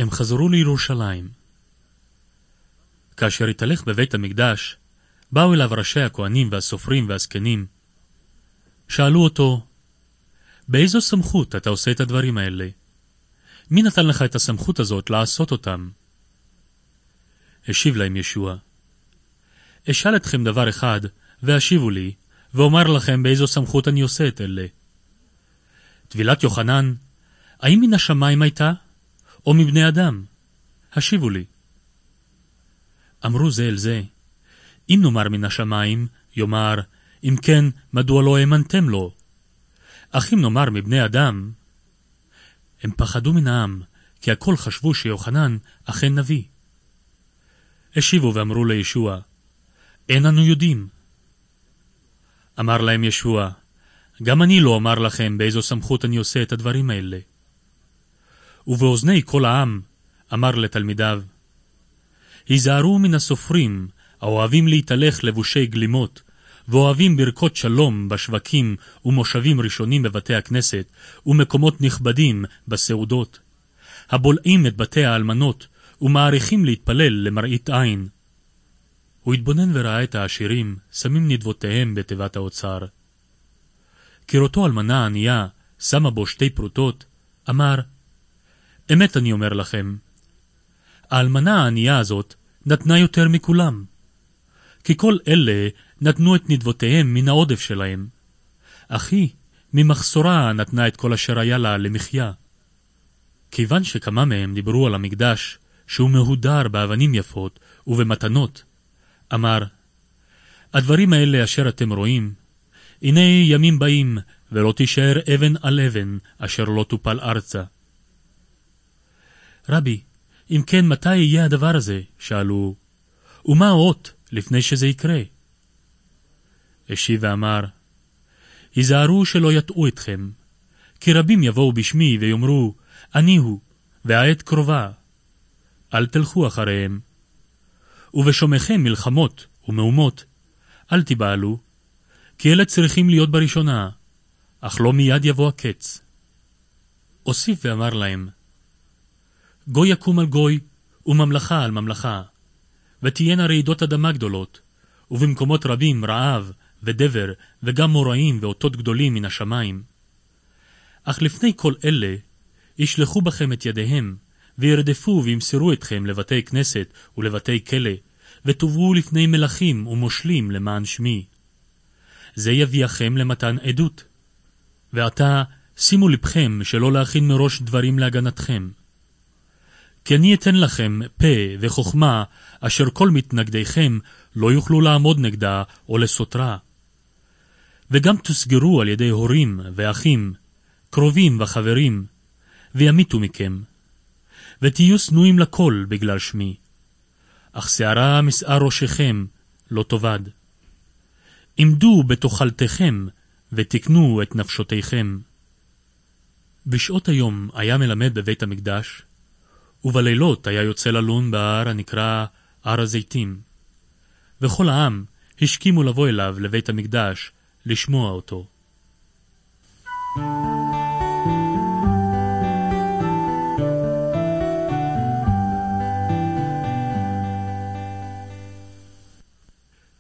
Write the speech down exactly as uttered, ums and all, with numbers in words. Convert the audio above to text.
הם חזרו לירושלים. כאשר התהלך בבית המקדש, באו אליו ראשי הכהנים והסופרים והזקנים. שאלו אותו, באיזו סמכות אתה עושה את הדברים האלה? מי נתן לך את הסמכות הזאת לעשות אותם? השיב להם ישוע, אשאל אתכם דבר אחד, והשיבו לי, ואומר לכם באיזו סמכות אני עושה את אלה. טבילת יוחנן, האם מן השמיים הייתה, או מבני אדם? השיבו לי. אמרו זה אל זה, אם נאמר מן השמיים, יאמר, אם כן, מדוע לא האמנתם לו? אך אם נאמר מבני אדם, הם פחדו מן העם, כי הכל חשבו שיוחנן אכן נביא. השיבו ואמרו לישוע, אין אנו יודעים. אמר להם ישוע, גם אני לא אומר לכם באיזו סמכות אני עושה את הדברים האלה. ובאוזני כל העם אמר לתלמידיו, היזהרו מן הסופרים, האוהבים להתהלך לבושי גלימות, ואוהבים ברכות שלום בשווקים ומושבים ראשונים בבתי הכנסת, ומקומות נכבדים בסעודות, הבולעים את בתי האלמנות, ומעריכים להתפלל למראית עין. הוא התבונן וראה את העשירים, שמים נדבותיהם בתיבת האוצר. כראותו אלמנה ענייה, שמה בו שתי פרוטות, אמר, אמת אני אומר לכם, האלמנה הענייה הזאת נתנה יותר מכולם, כי כל אלה נתנו את נדבותיהם מן העודף שלהם. אך היא, ממחסורה נתנה את כל אשר היה לה למחיה. כיוון שכמה מהם דיברו על המקדש, שהוא מהודר באבנים יפות ובמתנות, אמר, הדברים האלה אשר אתם רואים, הנה ימים באים, ולא תישאר אבן על אבן, אשר לא תופל ארצה. רבי, אם כן, מתי יהיה הדבר הזה? שאלו, ומה האות לפני שזה יקרה? השיב ואמר, היזהרו שלא יטעו אתכם, כי רבים יבואו בשמי ויאמרו, אני הוא, והעת קרובה. אל תלכו אחריהם. ובשומכם מלחמות ומהומות, אל תבעלו, כי אלה צריכים להיות בראשונה, אך לא מיד יבוא הקץ. הוסיף ואמר להם, גוי יקום על גוי, וממלכה על ממלכה, ותהיינה רעידות אדמה גדולות, ובמקומות רבים רעב ודבר, וגם מוראים ואותות גדולים מן השמיים. אך לפני כל אלה, ישלחו בכם את ידיהם, וירדפו וימסרו אתכם לבתי כנסת ולבתי כלא, ותובאו לפני מלכים ומושלים למען שמי. זה יביאכם למתן עדות. ועתה שימו לבכם שלא להכין מראש דברים להגנתכם. כי אני אתן לכם פה וחוכמה, אשר כל מתנגדיכם לא יוכלו לעמוד נגדה או לסותרה. וגם תסגרו על ידי הורים ואחים, קרובים וחברים, וימיתו מכם. ותהיו שנואים לכל בגלל שמי. אך שערה משער ראשכם לא תאבד. עמדו בתוכלתכם, ותקנו את נפשותיכם. בשעות היום היה מלמד בבית המקדש, ובלילות היה יוצא ללון בהר הנקרא הר הזיתים. וכל העם השכימו לבוא אליו לבית המקדש לשמוע אותו.